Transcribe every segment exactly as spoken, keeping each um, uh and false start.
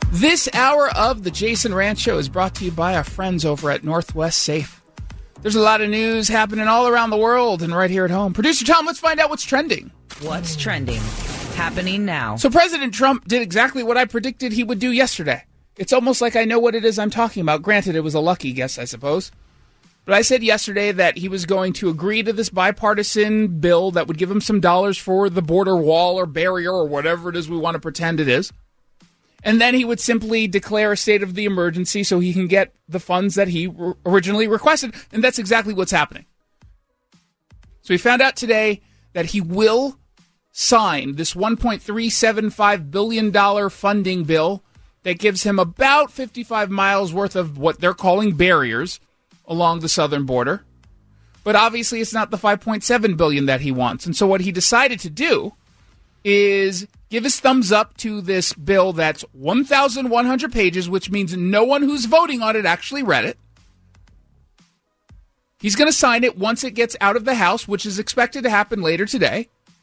This hour of the Jason Rantz Show is brought to you by our friends over at Northwest Safe. There's a lot of news happening all around the world and right here at home. Producer Tom, let's find out what's trending. What's trending? Happening now. So President Trump did exactly what I predicted he would do yesterday. It's almost like I know what it is I'm talking about. Granted, it was a lucky guess, I suppose. But I said yesterday that he was going to agree to this bipartisan bill that would give him some dollars for the border wall or barrier or whatever it is we want to pretend it is. And then he would simply declare a state of the emergency so he can get the funds that he r- originally requested. And that's exactly what's happening. So we found out today that he will sign this one point three seven five billion dollars funding bill that gives him about fifty-five miles worth of what they're calling barriers along the southern border. But obviously it's not the five point seven billion dollars that he wants. And so what he decided to do is give his thumbs up to this bill that's one thousand one hundred pages, which means no one who's voting on it actually read it. He's going to sign it once it gets out of the House, which is expected to happen later today.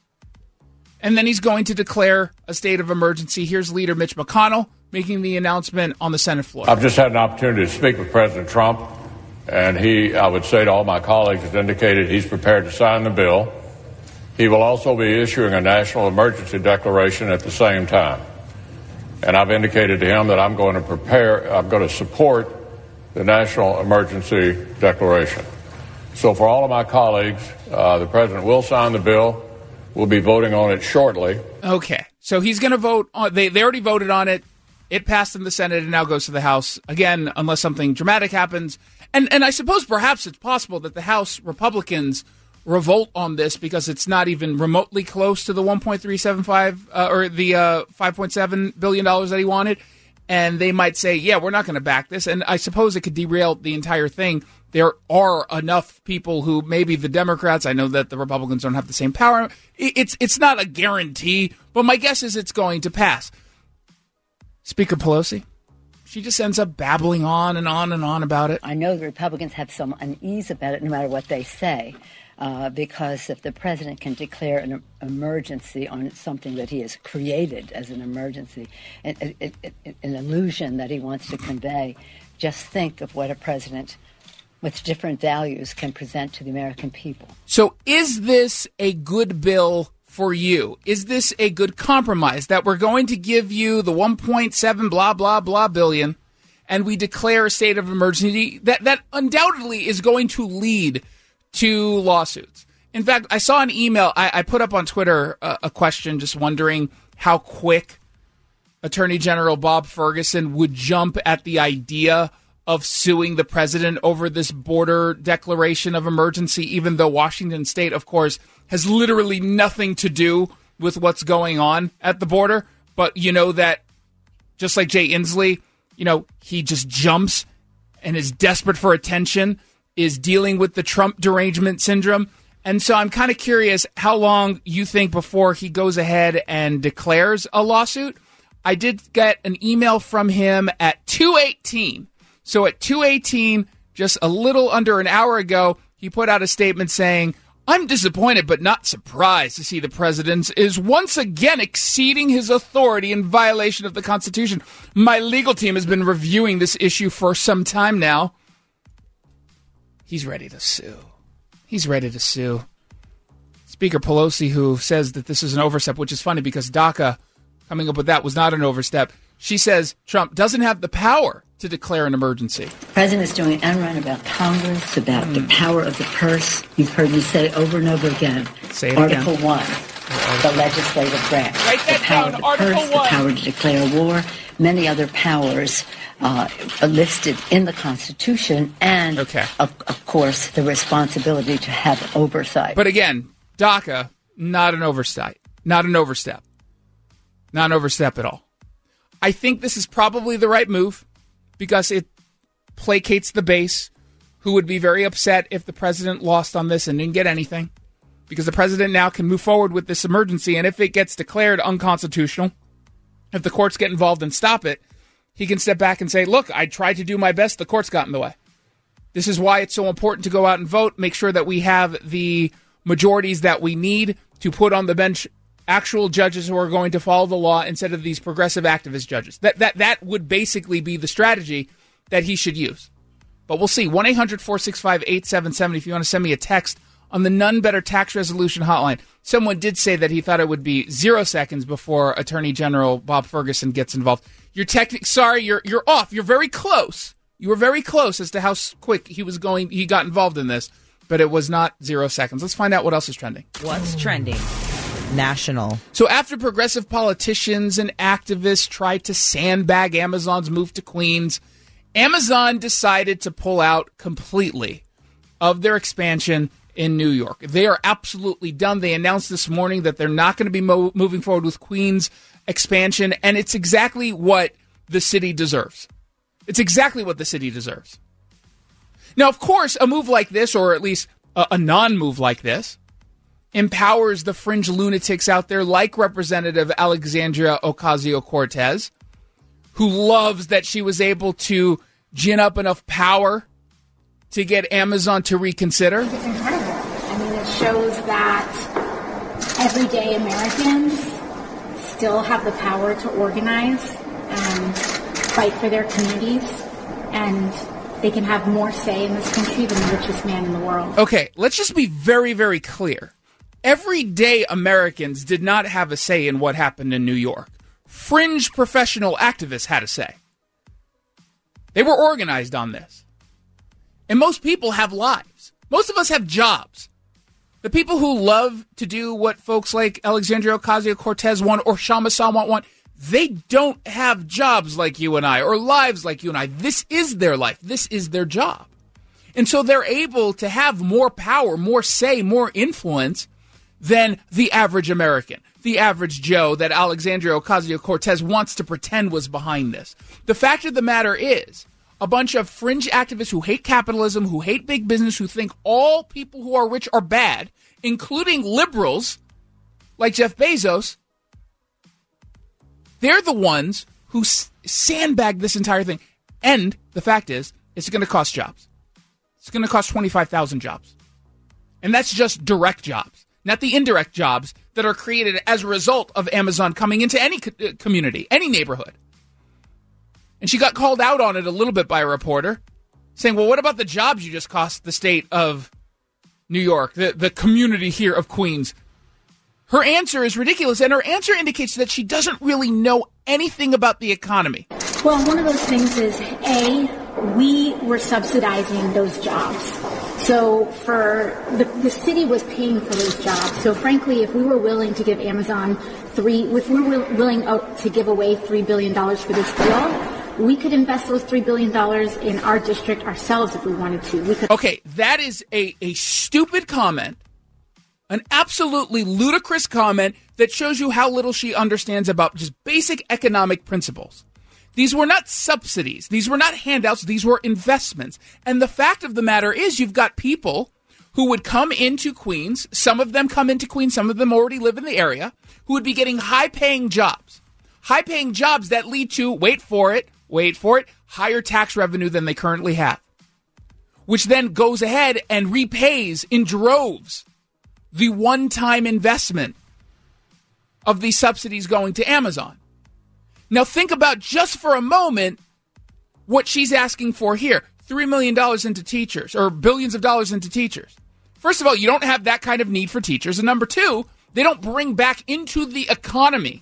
And then he's going to declare a state of emergency. Here's Leader Mitch McConnell making the announcement on the Senate floor. I've just had an opportunity to speak with President Trump, and he, I would say to all my colleagues, has indicated he's prepared to sign the bill. He will also be issuing a national emergency declaration at the same time. And I've indicated to him that I'm going to prepare, I'm going to support the national emergency declaration. So for all of my colleagues, uh, the president will sign the bill. We'll be voting on it shortly. Okay. So he's going to vote on, they, they already voted on it. It passed in the Senate and now goes to the House. Again, unless something dramatic happens. And, and I suppose perhaps it's possible that the House Republicans revolt on this because it's not even remotely close to the one point three seven five uh, or the uh, five point seven billion dollars that he wanted. And they might say, yeah, we're not going to back this. And I suppose it could derail the entire thing. There are enough people who maybe the Democrats, I know that the Republicans don't have the same power. It's it's not a guarantee, but my guess is it's going to pass. Speaker Pelosi, she just ends up babbling on and on and on about it. I know the Republicans have some unease about it no matter what they say, uh, because if the president can declare an emergency on something that he has created as an emergency, an, an, an illusion that he wants to convey, just think of what a president with different values can present to the American people. So is this a good bill for you? Is this a good compromise that we're going to give you the one point seven blah, blah, blah billion and we declare a state of emergency that, that undoubtedly is going to lead to lawsuits? In fact, I saw an email. I, I put up on Twitter a, a question just wondering how quick Attorney General Bob Ferguson would jump at the idea of suing the president over this border declaration of emergency, even though Washington State, of course, has literally nothing to do with what's going on at the border. But you know that just like Jay Inslee, you know, he just jumps and is desperate for attention, is dealing with the Trump derangement syndrome. And so I'm kind of curious how long you think before he goes ahead and declares a lawsuit. I did get an email from him at two eighteen. So at two eighteen, just a little under an hour ago, he put out a statement saying, I'm disappointed but not surprised to see the president is once again exceeding his authority in violation of the Constitution. My legal team has been reviewing this issue for some time now. He's ready to sue. He's ready to sue. Speaker Pelosi, who says that this is an overstep, which is funny because DACA coming up with that was not an overstep. She says Trump doesn't have the power to declare an emergency. The president is doing an end run about Congress, about mm. the power of the purse. You've heard me say over and over again. Say it Article again. one, the legislative branch. Write that the power down, of the Article purse, one. The power to declare war, many other powers uh, listed in the Constitution, and, okay. of, of course, the responsibility to have oversight. But again, DACA, not an oversight, not an overstep, not an overstep at all. I think this is probably the right move because it placates the base, who would be very upset if the president lost on this and didn't get anything, because the president now can move forward with this emergency, and if it gets declared unconstitutional, if the courts get involved and stop it, he can step back and say, look, I tried to do my best, the courts got in the way. This is why it's so important to go out and vote, make sure that we have the majorities that we need to put on the bench actual judges who are going to follow the law instead of these progressive activist judges. That that that would basically be the strategy that he should use. But we'll see. one eight hundred four six five eight seven seven zero if you want to send me a text on the None Better Tax Resolution Hotline. Someone did say that he thought it would be zero seconds before Attorney General Bob Ferguson gets involved. You're technically sorry, you're you're off. You're very close. You were very close as to how quick he was going. He got involved in this, but it was not zero seconds. Let's find out what else is trending. What's trending? National. So after progressive politicians and activists tried to sandbag Amazon's move to Queens, Amazon decided to pull out completely of their expansion in New York. They are absolutely done. They announced this morning that they're not going to be mo- moving forward with Queens expansion, and it's exactly what the city deserves. It's exactly what the city deserves. Now, of course, a move like this, or at least a, a non-move like this, empowers the fringe lunatics out there like Representative Alexandria Ocasio-Cortez, who loves that she was able to gin up enough power to get Amazon to reconsider. It's incredible. I mean, it shows that everyday Americans still have the power to organize and fight for their communities, and they can have more say in this country than the richest man in the world. Okay, let's just be very, very clear. Everyday Americans did not have a say in what happened in New York. Fringe professional activists had a say. They were organized on this. And most people have lives. Most of us have jobs. The people who love to do what folks like Alexandria Ocasio-Cortez want or Shama Sawant want, they don't have jobs like you and I or lives like you and I. This is their life. This is their job. And so they're able to have more power, more say, more influence than the average American, the average Joe that Alexandria Ocasio-Cortez wants to pretend was behind this. The fact of the matter is, a bunch of fringe activists who hate capitalism, who hate big business, who think all people who are rich are bad, including liberals like Jeff Bezos, they're the ones who sandbag this entire thing. And the fact is, it's going to cost jobs. It's going to cost twenty-five thousand jobs. And that's just direct jobs, not the indirect jobs that are created as a result of Amazon coming into any co- community, any neighborhood. And she got called out on it a little bit by a reporter, saying, well, what about the jobs you just cost the state of New York, the, the community here of Queens? Her answer is ridiculous, and her answer indicates that she doesn't really know anything about the economy. Well, one of those things is, A, we were subsidizing those jobs. So for the, the city was paying for those jobs. So frankly, if we were willing to give Amazon three, if we were willing to give away three billion dollars for this deal, we could invest those three billion dollars in our district ourselves if we wanted to. We could. Okay, that is a, a stupid comment, an absolutely ludicrous comment that shows you how little she understands about just basic economic principles. These were not subsidies. These were not handouts. These were investments. And the fact of the matter is you've got people who would come into Queens. Some of them come into Queens. Some of them already live in the area, who would be getting high-paying jobs. High-paying jobs that lead to, wait for it, wait for it, higher tax revenue than they currently have, which then goes ahead and repays in droves the one-time investment of these subsidies going to Amazon. Now think about just for a moment what she's asking for here. three million dollars into teachers, or billions of dollars into teachers. First of all, you don't have that kind of need for teachers. And number two, they don't bring back into the economy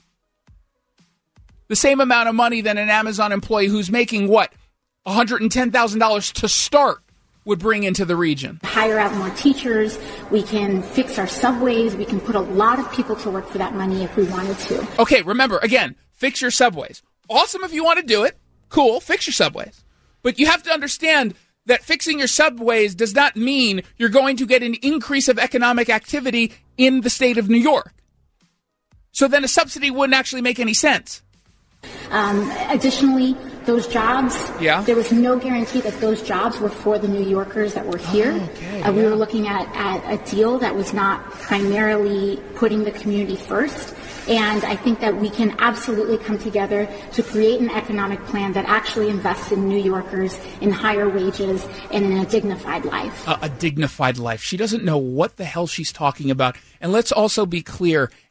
the same amount of money than an Amazon employee who's making, what, one hundred ten thousand dollars to start would bring into the region. Hire out more teachers. We can fix our subways. We can put a lot of people to work for that money if we wanted to. Okay, remember, again, fix your subways. Awesome if you want to do it. Cool, fix your subways. But you have to understand that fixing your subways does not mean you're going to get an increase of economic activity in the state of New York. So then a subsidy wouldn't actually make any sense. Um, additionally, those jobs, yeah. there was no guarantee that those jobs were for the New Yorkers that were here. Oh, okay, uh, we yeah. were looking at, at a deal that was not primarily putting the community first. And I think that we can absolutely come together to create an economic plan that actually invests in New Yorkers, in higher wages, and in a dignified life. Uh, a dignified life. She doesn't know what the hell she's talking about. And let's also be clear,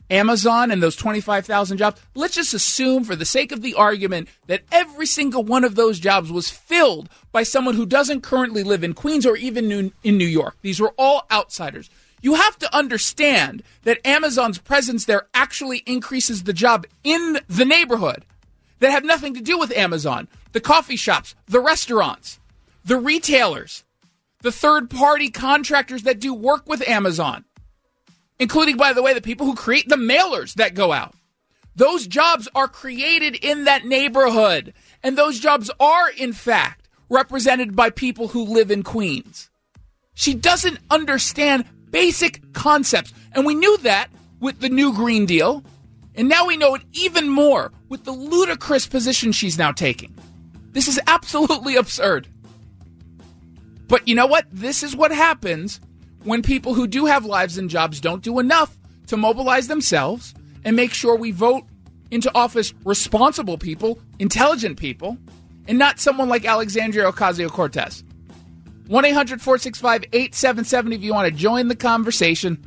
Amazon and those twenty-five thousand jobs, let's just assume for the sake of the argument that every single one of those jobs was filled by someone who doesn't currently live in Queens or even in New York. These were all outsiders. You have to understand that Amazon's presence there actually increases the job in the neighborhood that have nothing to do with Amazon. The coffee shops, the restaurants, the retailers, the third-party contractors that do work with Amazon, including, by the way, the people who create the mailers that go out. Those jobs are created in that neighborhood, and those jobs are, in fact, represented by people who live in Queens. She doesn't understand basic concepts, and we knew that with the new Green Deal, and now we know it even more with the ludicrous position she's now taking. This is absolutely absurd. But you know what? This is what happens when people who do have lives and jobs don't do enough to mobilize themselves and make sure we vote into office responsible people, intelligent people, and not someone like Alexandria Ocasio-Cortez. one eight hundred four six five eight seven seven zero if you want to join the conversation.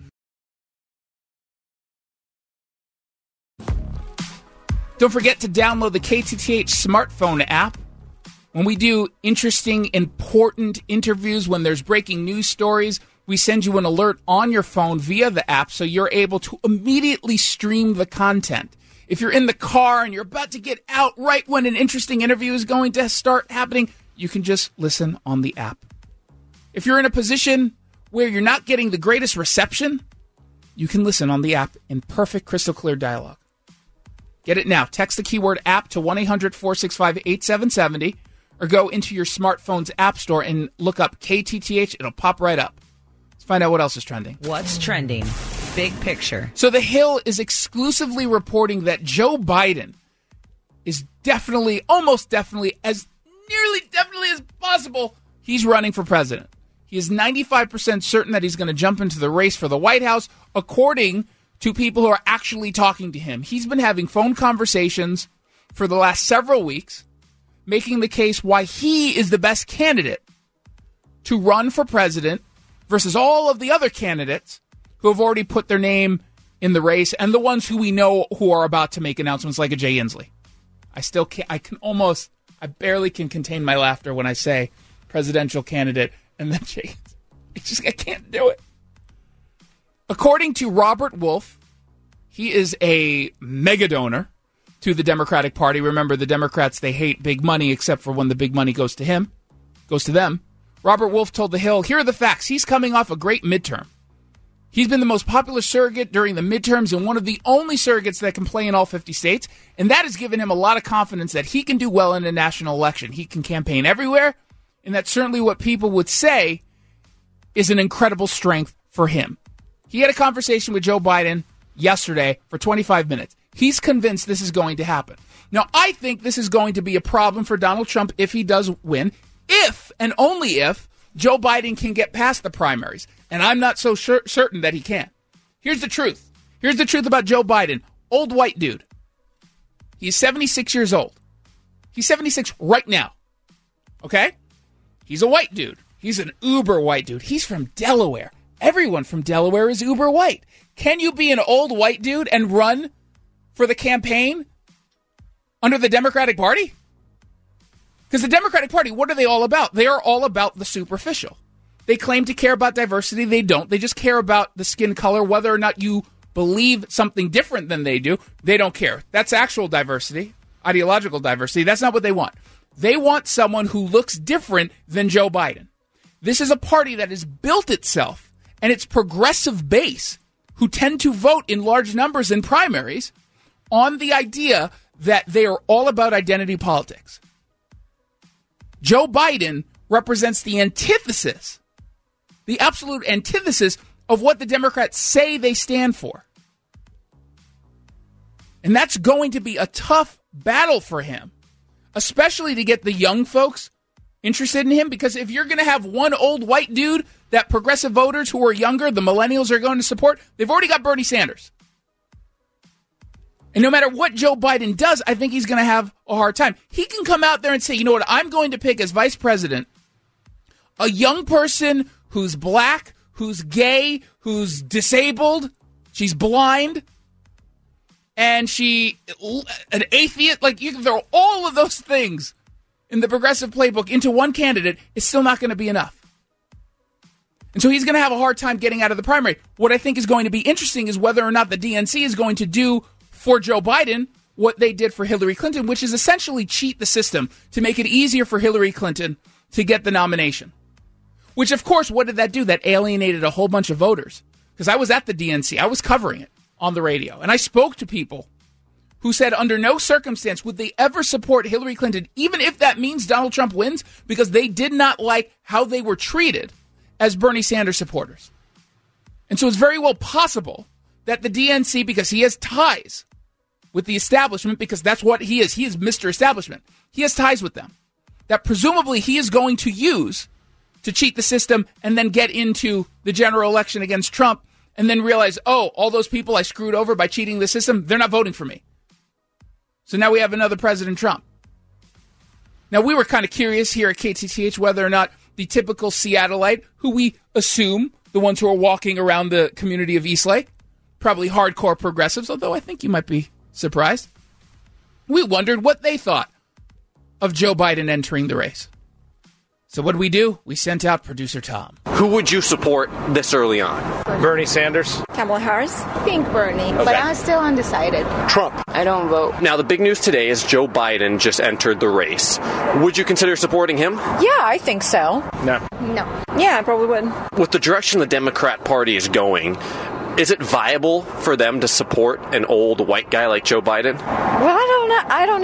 Don't forget to download the K T T H smartphone app. When we do interesting, important interviews, when there's breaking news stories, we send you an alert on your phone via the app so you're able to immediately stream the content. If you're in the car and you're about to get out right when an interesting interview is going to start happening, you can just listen on the app. If you're in a position where you're not getting the greatest reception, you can listen on the app in perfect, crystal clear dialogue. Get it now. Text the keyword app to one eight hundred four six five eight seven seven zero or go into your smartphone's app store and look up K T T H. It'll pop right up. Let's find out what else is trending. What's trending? Big picture. So The Hill is exclusively reporting that Joe Biden is definitely, almost definitely, as nearly definitely as possible, he's running for president. He is ninety-five percent certain that he's going to jump into the race for the White House, according to people who are actually talking to him. He's been having phone conversations for the last several weeks, making the case why he is the best candidate to run for president versus all of the other candidates who have already put their name in the race and the ones who we know who are about to make announcements like a Jay Inslee. I still can't, I can almost, I barely can contain my laughter when I say presidential candidate and then Jay Inslee. I just, I can't do it. According to Robert Wolf, he is a mega donor to the Democratic Party. Remember, the Democrats, they hate big money except for when the big money goes to him, goes to them. Robert Wolf told The Hill, here are the facts. He's coming off a great midterm. He's been the most popular surrogate during the midterms and one of the only surrogates that can play in all fifty states, and that has given him a lot of confidence that he can do well in a national election. He can campaign everywhere, and that's certainly what people would say is an incredible strength for him. He had a conversation with Joe Biden yesterday for twenty-five minutes. He's convinced this is going to happen. Now, I think this is going to be a problem for Donald Trump if he does win, if and only if Joe Biden can get past the primaries. And I'm not so sure, certain that he can. Here's the truth. Here's the truth about Joe Biden. Old white dude. He's seventy-six years old. He's seventy-six right now. Okay? He's a white dude. He's an uber white dude. He's from Delaware. Everyone from Delaware is uber white. Can you be an old white dude and run for the campaign under the Democratic Party? Because the Democratic Party, what are they all about? They are all about the superficial. They claim to care about diversity. They don't. They just care about the skin color, whether or not you believe something different than they do. They don't care. That's actual diversity, ideological diversity. That's not what they want. They want someone who looks different than Joe Biden. This is a party that has built itself and its progressive base, who tend to vote in large numbers in primaries, on the idea that they are all about identity politics. Joe Biden represents the antithesis, the absolute antithesis of what the Democrats say they stand for. And that's going to be a tough battle for him, especially to get the young folks interested in him, because if you're going to have one old white dude that progressive voters who are younger, the millennials, are going to support, they've already got Bernie Sanders. And no matter what Joe Biden does, I think he's going to have a hard time. He can come out there and say, you know what, I'm going to pick as vice president a young person who's black, who's gay, who's disabled, she's blind, and she, an atheist, like you can throw all of those things in the progressive playbook into one candidate, it's still not going to be enough. And so he's going to have a hard time getting out of the primary. What I think is going to be interesting is whether or not the D N C is going to do for Joe Biden what they did for Hillary Clinton, which is essentially cheat the system to make it easier for Hillary Clinton to get the nomination. Which, of course, what did that do? That alienated a whole bunch of voters. Because I was at the D N C. I was covering it on the radio. And I spoke to people who said under no circumstance would they ever support Hillary Clinton, even if that means Donald Trump wins, because they did not like how they were treated as Bernie Sanders supporters. And so it's very well possible that the D N C, because he has ties with the establishment, because that's what he is. He is Mister Establishment. He has ties with them. That presumably he is going to use to cheat the system and then get into the general election against Trump and then realize, oh, all those people I screwed over by cheating the system, they're not voting for me. So now we have another President Trump. Now, we were kind of curious here at K T T H whether or not the typical Seattleite, who we assume, the ones who are walking around the community of Eastlake, probably hardcore progressives, although I think you might be surprised. We wondered what they thought of Joe Biden entering the race. So what did we do? We sent out producer Tom. Who would you support this early on? Bernie Sanders. Kamala Harris. I think Bernie, okay. But I'm still undecided. Trump. I don't vote. Now, the big news today is Joe Biden just entered the race. Would you consider supporting him? Yeah, I think so. No. No. Yeah, I probably would. With the direction the Democrat Party is going, is it viable for them to support an old white guy like Joe Biden? Well, I don't know. I don't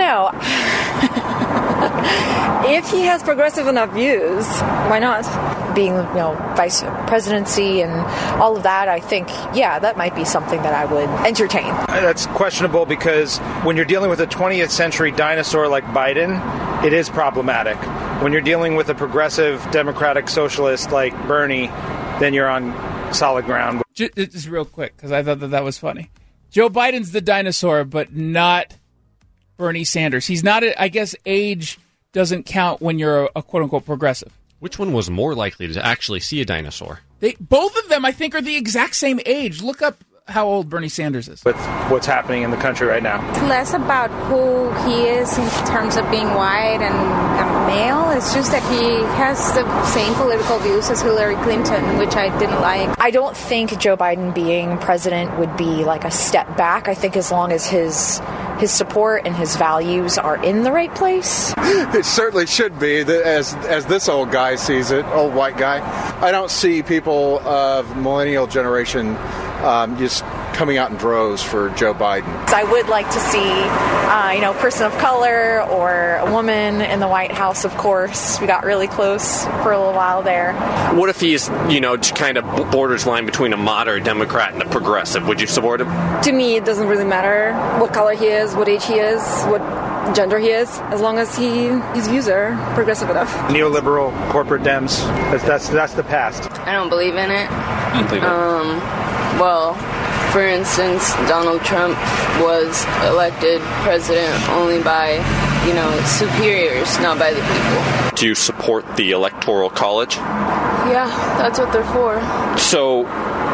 know. If he has progressive enough views, why not? Being, you know, vice presidency and all of that, I think, yeah, that might be something that I would entertain. That's questionable because when you're dealing with a twentieth century dinosaur like Biden, it is problematic. When you're dealing with a progressive democratic socialist like Bernie, then you're on solid ground. Just, just real quick, because I thought that that was funny. Joe Biden's the dinosaur, but not Bernie Sanders. He's not, a, I guess, age doesn't count when you're a, a quote-unquote progressive. Which one was more likely to actually see a dinosaur? They both of them, I think, are the exact same age. Look up how old Bernie Sanders is. With what's happening in the country right now. It's less about who he is in terms of being white and a male. It's just that he has the same political views as Hillary Clinton, which I didn't like. I don't think Joe Biden being president would be like a step back. I think as long as his his support and his values are in the right place. It certainly should be, as as this old guy sees it, old white guy. I don't see people of millennial generation um, just coming out in droves for Joe Biden. I would like to see, uh, you know, a person of color or a woman in the White House, of course. We got really close for a little while there. What if he's, you know, just kind of borders line between a moderate Democrat and a progressive? Would you support him? To me, it doesn't really matter what color he is, what age he is, what gender he is, as long as he his views are progressive enough. Neoliberal corporate Dems, that's that's, that's the past. I don't believe in it. I don't believe um, it. Well, for instance, Donald Trump was elected president only by, you know, superiors, not by the people. Do you support the Electoral College? Yeah, that's what they're for. So,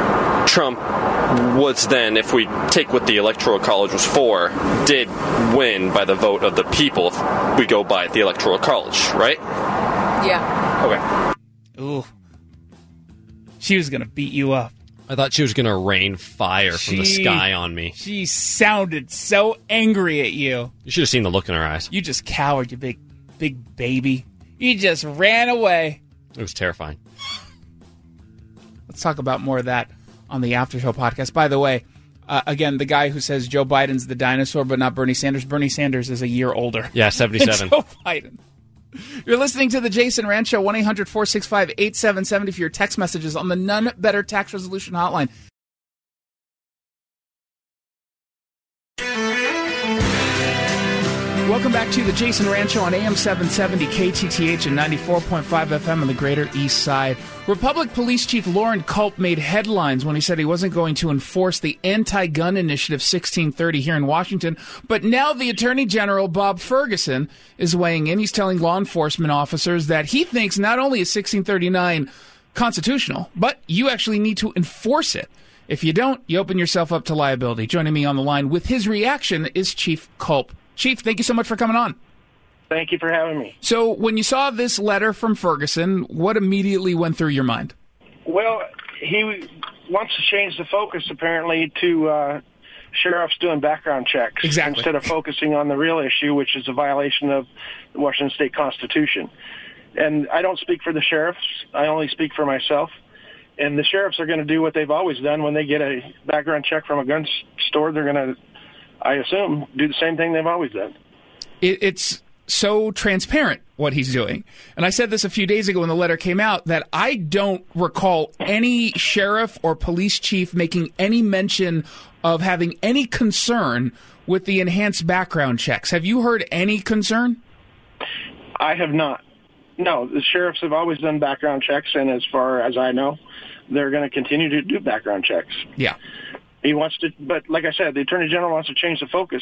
Trump was then, if we take what the Electoral College was for, did win by the vote of the people if we go by the Electoral College, right? Yeah. Okay. Ooh. She was going to beat you up. I thought she was going to rain fire She, from the sky on me. She sounded so angry at you. You should have seen the look in her eyes. You just cowered, you big, big baby. You just ran away. It was terrifying. Let's talk about more of that on the After Show podcast. By the way, uh, again, the guy who says Joe Biden's the dinosaur but not Bernie Sanders, Bernie Sanders is a year older. Yeah, seventy-seven. Joe Biden. You're listening to the Jason Rand Show, one eight hundred four six five eight seven seven zero for your text messages on the None Better Tax Resolution Hotline. Welcome back to the Jason Rand Show on A M seven seventy K T T H and ninety-four point five F M on the Greater East Side. Republic Police Chief Lauren Culp made headlines when he said he wasn't going to enforce the Anti-Gun Initiative sixteen thirty here in Washington. But now the Attorney General, Bob Ferguson, is weighing in. He's telling law enforcement officers that he thinks not only is sixteen thirty-nine constitutional, but you actually need to enforce it. If you don't, you open yourself up to liability. Joining me on the line with his reaction is Chief Culp. Chief, thank you so much for coming on. Thank you for having me. So when you saw this letter from Ferguson, what immediately went through your mind? Well, he wants to change the focus, apparently, to uh, sheriffs doing background checks exactly. instead of focusing on the real issue, which is a violation of the Washington State Constitution. And I don't speak for the sheriffs. I only speak for myself. And the sheriffs are going to do what they've always done. When they get a background check from a gun store, they're going to, I assume, do the same thing they've always done. It, it's so transparent what he's doing. And I said this a few days ago when the letter came out, that I don't recall any sheriff or police chief making any mention of having any concern with the enhanced background checks. Have you heard any concern? I have not. No, the sheriffs have always done background checks, and as far as I know, they're going to continue to do background checks. Yeah. He wants to, but like I said, the Attorney General wants to change the focus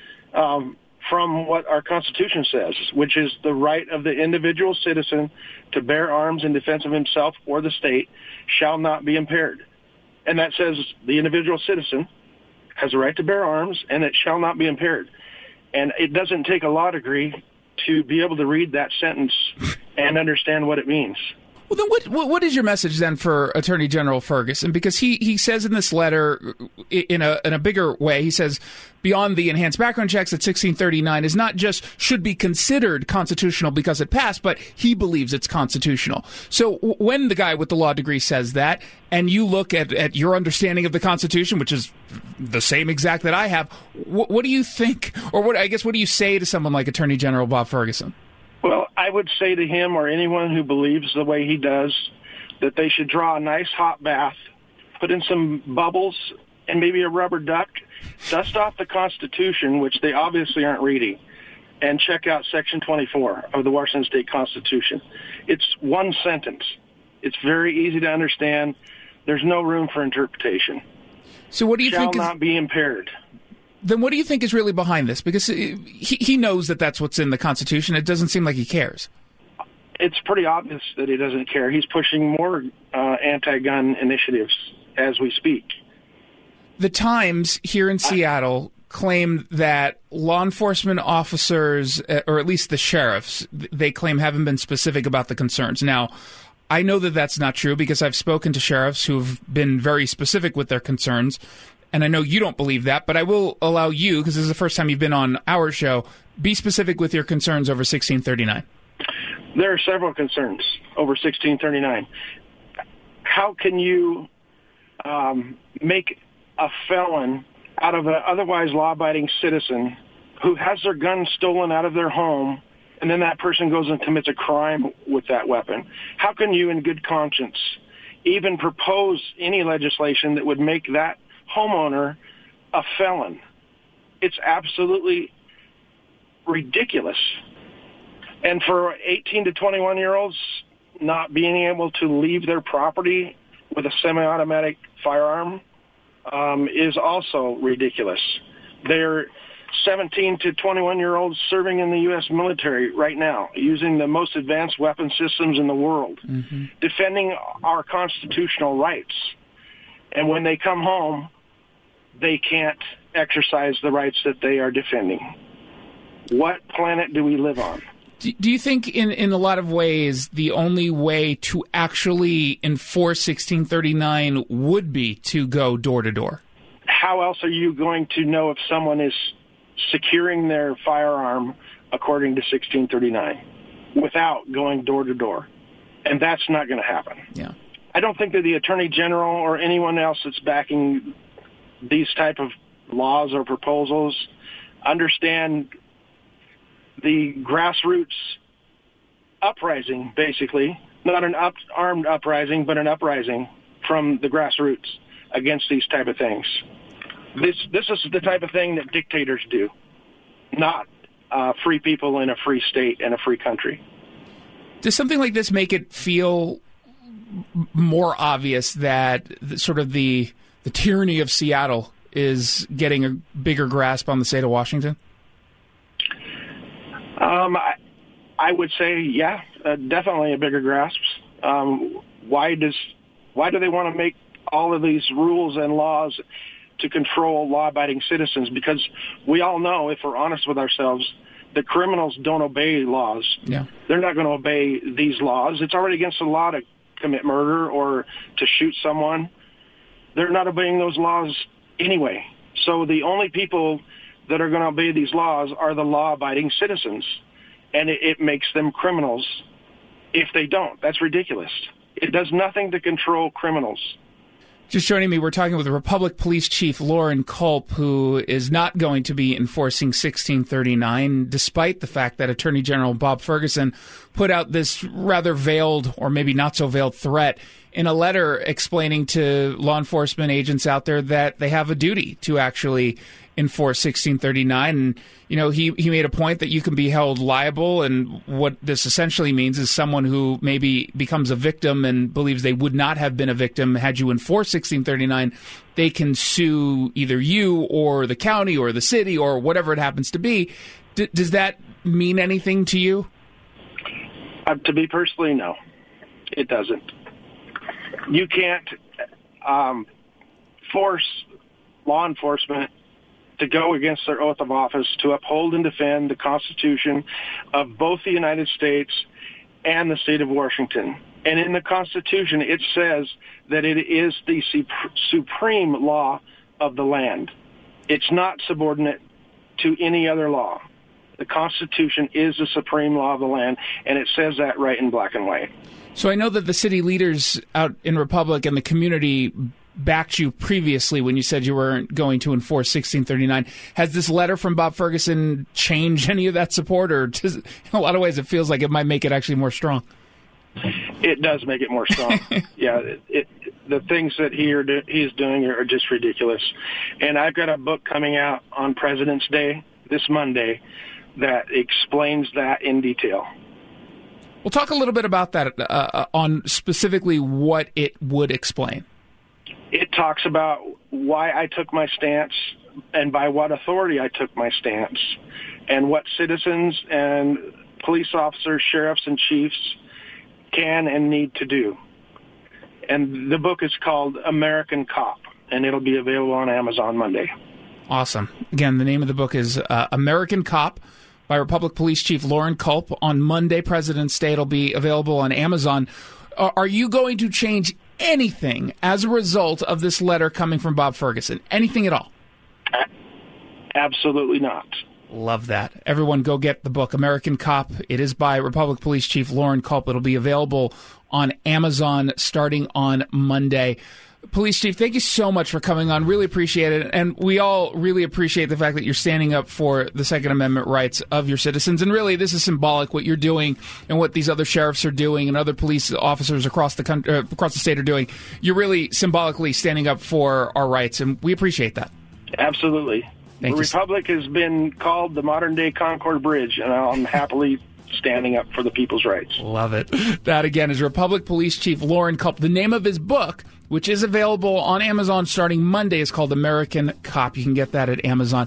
um, from what our Constitution says, which is the right of the individual citizen to bear arms in defense of himself or the state shall not be impaired. And that says the individual citizen has a right to bear arms, and it shall not be impaired. And it doesn't take a law degree to be able to read that sentence and understand what it means. Well, then what, what what is your message then for Attorney General Ferguson? Because he, he says in this letter, in a in a bigger way, he says beyond the enhanced background checks that sixteen thirty-nine is not just should be considered constitutional because it passed, but he believes it's constitutional. So when the guy with the law degree says that, and you look at, at your understanding of the Constitution, which is the same exact that I have, what, what do you think, or what I guess what do you say to someone like Attorney General Bob Ferguson? Well, I would say to him or anyone who believes the way he does that they should draw a nice hot bath, put in some bubbles and maybe a rubber duck, dust off the Constitution, which they obviously aren't reading, and check out Section twenty-four of the Washington State Constitution. It's one sentence. It's very easy to understand. There's no room for interpretation. So what do you Shall think is... not be impaired. Then what do you think is really behind this? Because he he knows that that's what's in the Constitution. It doesn't seem like he cares. It's pretty obvious that he doesn't care. He's pushing more uh, anti-gun initiatives as we speak. The Times here in Seattle claimed that law enforcement officers, or at least the sheriffs, they claim haven't been specific about the concerns. Now, I know that that's not true because I've spoken to sheriffs who've been very specific with their concerns. And I know you don't believe that, but I will allow you, because this is the first time you've been on our show, be specific with your concerns over sixteen thirty-nine. There are several concerns over sixteen thirty-nine. How can you um, make a felon out of an otherwise law-abiding citizen who has their gun stolen out of their home, and then that person goes and commits a crime with that weapon? How can you, in good conscience, even propose any legislation that would make that homeowner a felon? It's absolutely ridiculous. And for eighteen to twenty-one year olds not being able to leave their property with a semi-automatic firearm um, is also ridiculous. They're seventeen to twenty-one year olds serving in the U S military right now, using the most advanced weapon systems in the world, mm-hmm. defending our constitutional rights. And when they come home, they can't exercise the rights that they are defending. What planet do we live on? Do you think in, in a lot of ways the only way to actually enforce sixteen thirty-nine would be to go door to door? How else are you going to know if someone is securing their firearm according to sixteen thirty-nine without going door to door? And that's not going to happen. Yeah. I don't think that the Attorney General or anyone else that's backing these type of laws or proposals understand the grassroots uprising, basically, not an up, armed uprising, but an uprising from the grassroots against these type of things. This this is the type of thing that dictators do, not uh, free people in a free state and a free country. Does something like this make it feel more obvious that the, sort of the the tyranny of Seattle is getting a bigger grasp on the state of Washington? Um, I, I would say, yeah, uh, definitely a bigger grasp. Um, why does why do they want to make all of these rules and laws to control law-abiding citizens, because we all know, if we're honest with ourselves, the criminals don't obey laws. Yeah. They're not going to obey these laws. It's already against the law to commit murder or to shoot someone. They're not obeying those laws anyway. So the only people that are going to obey these laws are the law-abiding citizens, and it, it makes them criminals if they don't. That's ridiculous. It does nothing to control criminals. Just joining me, we're talking with Republic Police Chief Loren Culp, who is not going to be enforcing sixteen thirty-nine, despite the fact that Attorney General Bob Ferguson put out this rather veiled, or maybe not so veiled, threat in a letter explaining to law enforcement agents out there that they have a duty to actually enforce sixteen thirty-nine. And, you know, he, he made a point that you can be held liable, and what this essentially means is someone who maybe becomes a victim and believes they would not have been a victim had you enforced sixteen thirty-nine, they can sue either you or the county or the city or whatever it happens to be. D- does that mean anything to you? Uh, to me personally, no, it doesn't. You can't um, force law enforcement to go against their oath of office to uphold and defend the Constitution of both the United States and the state of Washington. And in the Constitution, it says that it is the supreme law of the land. It's not subordinate to any other law. The Constitution is the supreme law of the land, and it says that right in black and white. So I know that the city leaders out in Republic and the community backed you previously when you said you weren't going to enforce sixteen thirty-nine. Has this letter from Bob Ferguson changed any of that support, or does, in a lot of ways it feels like it might make it actually more strong? It does make it more strong. yeah, it, it, the things that he are do, he's doing are just ridiculous. And I've got a book coming out on President's Day, this Monday, that explains that in detail. We'll talk a little bit about that uh, on specifically what it would explain. It talks about why I took my stance and by what authority I took my stance, and what citizens and police officers, sheriffs, and chiefs can and need to do. And the book is called American Cop, and it'll be available on Amazon Monday. Awesome. Again, the name of the book is uh, American Cop by Republic Police Chief Loren Culp. On Monday, President's Day, it'll be available on Amazon. Uh, are you going to change anything as a result of this letter coming from Bob Ferguson? Anything at all? Absolutely not. Love that. Everyone go get the book, American Cop. It is by Republic Police Chief Loren Culp. It'll be available on Amazon starting on Monday. Police Chief, thank you so much for coming on. Really appreciate it. And we all really appreciate the fact that you're standing up for the Second Amendment rights of your citizens. And really, this is symbolic, what you're doing and what these other sheriffs are doing and other police officers across the country, uh, across the state are doing. You're really symbolically standing up for our rights, and we appreciate that. Absolutely. Thank the you. Republic has been called the modern-day Concord Bridge, and I'm happily standing up for the people's rights. Love it. That, again, is Republic Police Chief Loren Culp. The name of his book, which is available on Amazon starting Monday, is called American Cop. You can get that at Amazon.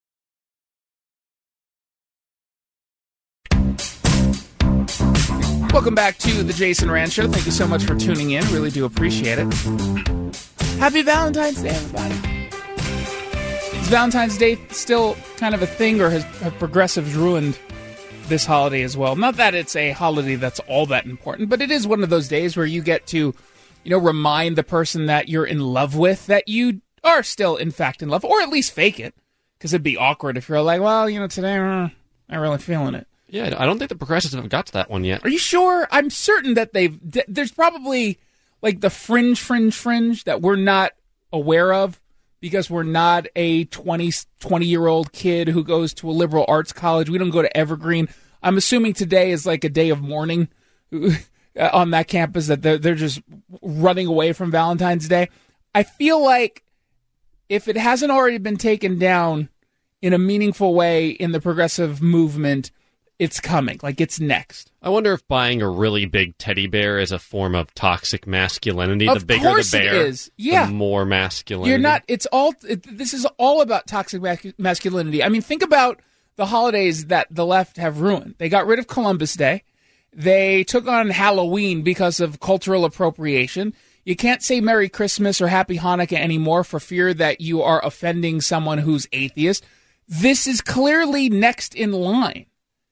Welcome back to the Jason Rand Show. Thank you so much for tuning in. Really do appreciate it. Happy Valentine's Day, everybody. Is Valentine's Day still kind of a thing, or has have progressives ruined this holiday as well? Not that it's a holiday that's all that important, but it is one of those days where you get to, you know, remind the person that you're in love with that you are still, in fact, in love, or at least fake it, because it'd be awkward if you're like, well, you know, today uh, I'm really feeling it. Yeah, I don't think the progressives have got to that one yet. Are you sure? I'm certain that they've, there's probably like the fringe, fringe, fringe that we're not aware of, because we're not a twenty, twenty-year-old kid who goes to a liberal arts college. We don't go to Evergreen. I'm assuming today is like a day of mourning on that campus, that they're, they're just running away from Valentine's Day. I feel like if it hasn't already been taken down in a meaningful way in the progressive movement, it's coming. Like, it's next. I wonder if buying a really big teddy bear is a form of toxic masculinity. Of the bigger course the bear, it is. Yeah. the more masculinity. You're not, it's all, it, this is all about toxic masculinity. I mean, think about the holidays that the left have ruined. They got rid of Columbus Day. They took on Halloween because of cultural appropriation. You can't say Merry Christmas or Happy Hanukkah anymore for fear that you are offending someone who's atheist. This is clearly next in line.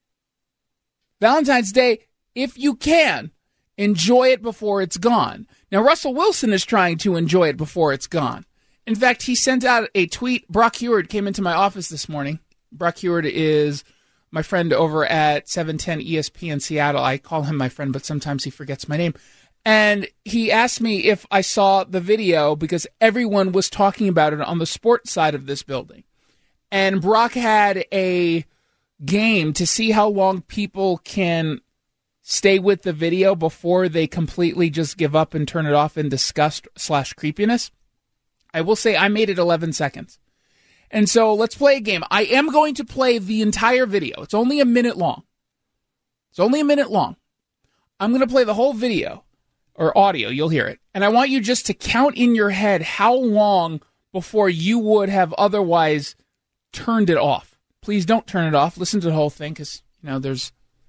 Valentine's Day, if you can, enjoy it before it's gone. Now, Russell Wilson is trying to enjoy it before it's gone. In fact, he sent out a tweet. Brock Heward came into my office this morning. Brock Heward is my friend over at seven ten E S P in Seattle. I call him my friend, but sometimes he forgets my name. And he asked me if I saw the video because everyone was talking about it on the sports side of this building. And Brock had a game to see how long people can stay with the video before they completely just give up and turn it off in disgust slash creepiness. I will say I made it eleven seconds. And so let's play a game. I am going to play the entire video. It's only a minute long. It's only a minute long. I'm going to play the whole video, or audio, you'll hear it. And I want you just to count in your head how long before you would have otherwise turned it off. Please don't turn it off. Listen to the whole thing because, you know, there's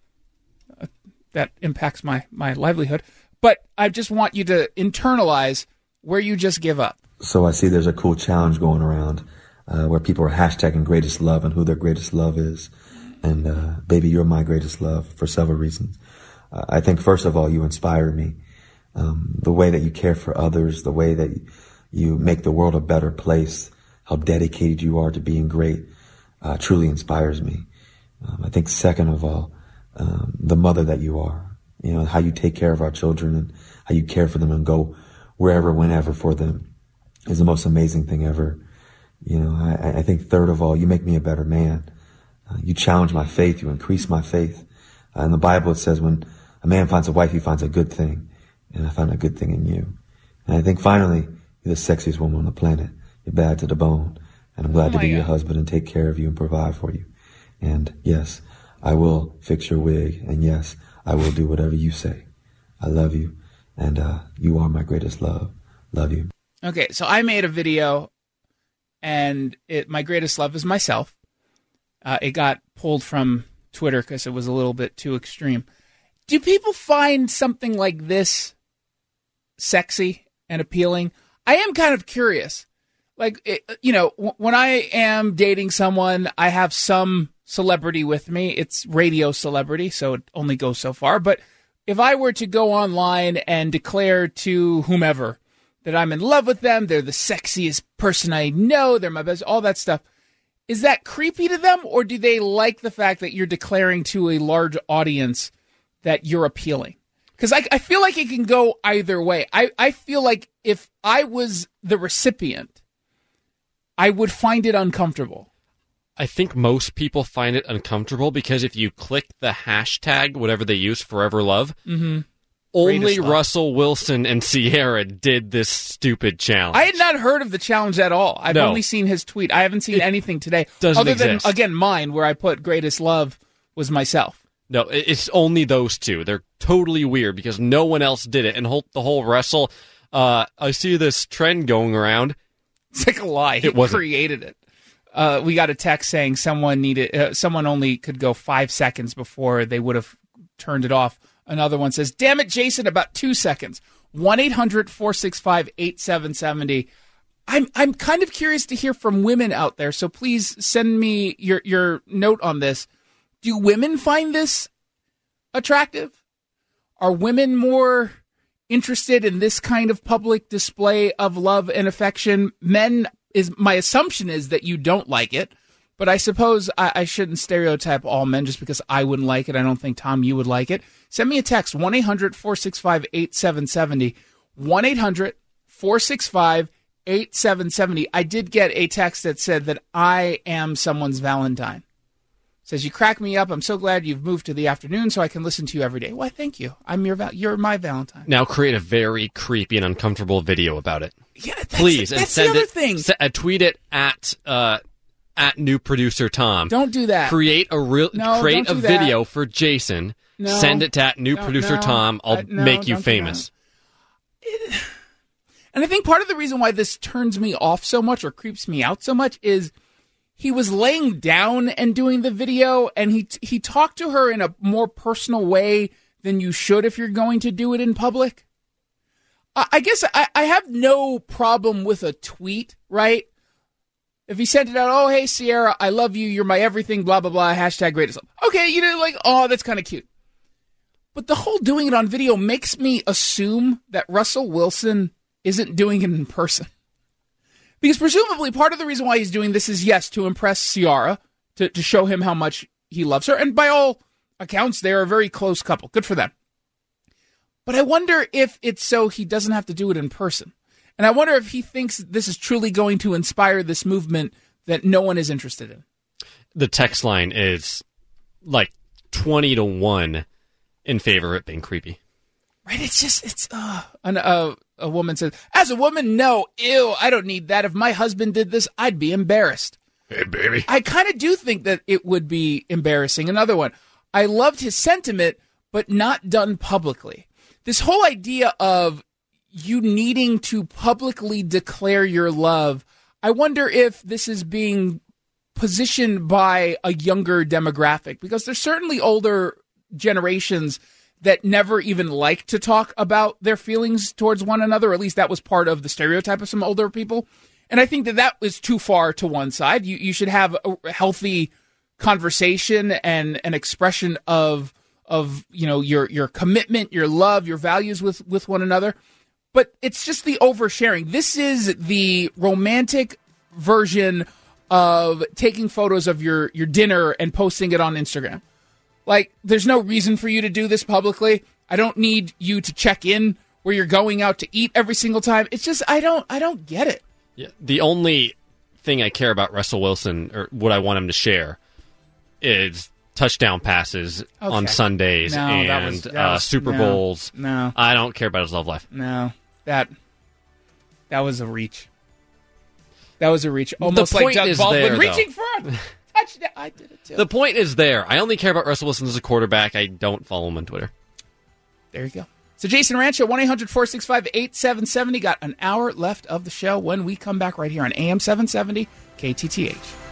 uh, that impacts my, my livelihood. But I just want you to internalize where you just give up. So I see there's a cool challenge going around uh, where people are hashtagging greatest love and who their greatest love is. And uh, baby, you're my greatest love for several reasons. Uh, I think, first of all, you inspire me. Um, the way that you care for others, the way that you make the world a better place, how dedicated you are to being great, uh, truly inspires me. Um, I think, second of all, um, the mother that you are, you know, how you take care of our children and how you care for them and go wherever, whenever for them is the most amazing thing ever. You know, I, I think third of all, you make me a better man. Uh, you challenge my faith. You increase my faith. Uh, in the Bible, it says when a man finds a wife, he finds a good thing. And I found a good thing in you. And I think finally, you're the sexiest woman on the planet. You're bad to the bone. And I'm glad oh to be God. your husband and take care of you and provide for you. And yes, I will fix your wig. And yes, I will do whatever you say. I love you. And uh, you are my greatest love. Love you. Okay, so I made a video, and it, my greatest love is myself. Uh, it got pulled from Twitter because it was a little bit too extreme. Do people find something like this sexy and appealing? I am kind of curious. Like, it, you know, w- when I am dating someone, I have some celebrity with me. It's radio celebrity, so it only goes so far. But if I were to go online and declare to whomever that I'm in love with them, they're the sexiest person I know, they're my best, all that stuff, is that creepy to them? Or do they like the fact that you're declaring to a large audience that you're appealing? Because I, I feel like it can go either way. I, I feel like if I was the recipient, I would find it uncomfortable. I think most people find it uncomfortable because if you click the hashtag, whatever they use, Forever Love, mm-hmm. only Russell Wilson and Sierra did this stupid challenge. I had not heard of the challenge at all. I've no. only seen his tweet. I haven't seen it anything today. Doesn't other exist. than, again, mine, where I put greatest love was myself. No, it's only those two. They're totally weird because no one else did it. And whole, the whole wrestle, uh, I see this trend going around. It's like a lie. He it wasn't. created it. Uh, we got a text saying someone needed, uh, someone only could go five seconds before they would have turned it off. Another one says, damn it, Jason, about two seconds. one eight hundred four six five eight seven seven zero. I'm I'm kind of curious to hear from women out there, so please send me your, your note on this. Do women find this attractive? Are women more interested in this kind of public display of love and affection? Men, is my assumption is that you don't like it, but I suppose I, I shouldn't stereotype all men just because I wouldn't like it. I don't think, Tom, you would like it. Send me a text, one eight hundred four six five eight seven seven zero, one eight hundred four six five eight seven seven zero. I did get a text that said that I am someone's Valentine. Says, you crack me up. I'm so glad you've moved to the afternoon so I can listen to you every day. Why, thank you. I'm your val- You're my Valentine. Now create a very creepy and uncomfortable video about it. Yeah, that's, please, that's and send the other it, thing. Se- uh, tweet it at uh, at new producer Tom. Don't do that. Create a real no, create don't a do video that. for Jason. No, send it to at new producer no, Tom. I'll uh, no, make you don't famous. It, and I think part of the reason why this turns me off so much or creeps me out so much is he was laying down and doing the video, and he he talked to her in a more personal way than you should if you're going to do it in public. I, I guess I, I have no problem with a tweet, right? If he sent it out, oh, hey, Sierra, I love you. You're my everything, blah, blah, blah, hashtag greatest love. Okay, you know, like, oh, that's kind of cute. But the whole doing it on video makes me assume that Russell Wilson isn't doing it in person. Because presumably part of the reason why he's doing this is, yes, to impress Ciara, to, to show him how much he loves her. And by all accounts, they're a very close couple. Good for them. But I wonder if it's so he doesn't have to do it in person. And I wonder if he thinks this is truly going to inspire this movement that no one is interested in. The text line is like twenty to one in favor of it being creepy. Right? It's just, it's, uh, an, uh, a woman says, as a woman, no, ew, I don't need that. If my husband did this, I'd be embarrassed. Hey, baby. I kind of do think that it would be embarrassing. Another one, I loved his sentiment, but not done publicly. This whole idea of you needing to publicly declare your love, I wonder if this is being positioned by a younger demographic, because there's certainly older generations that never even like to talk about their feelings towards one another, or at least that was part of the stereotype of some older people. And I think that that was too far to one side. You you should have a healthy conversation and an expression of of you know your your commitment, your love, your values with, with one another. But it's just the oversharing. This is the romantic version of taking photos of your, your dinner and posting it on Instagram. Like, there's no reason for you to do this publicly. I don't need you to check in where you're going out to eat every single time. It's just, I don't, I don't get it. Yeah, the only thing I care about Russell Wilson, or what I want him to share, is touchdown passes okay. on Sundays no, and that was, that uh, was, Super no, Bowls. No. I don't care about his love life. No. That that was a reach. That was a reach. Almost the like point Doug is Baldwin there, reaching for a touchdown. I did it too. The point is there. I only care about Russell Wilson as a quarterback. I don't follow him on Twitter. There you go. So Jason Rancho, one eight hundred four six five eight seven seven zero. Got an hour left of the show when we come back right here on A M seven seventy K T T H.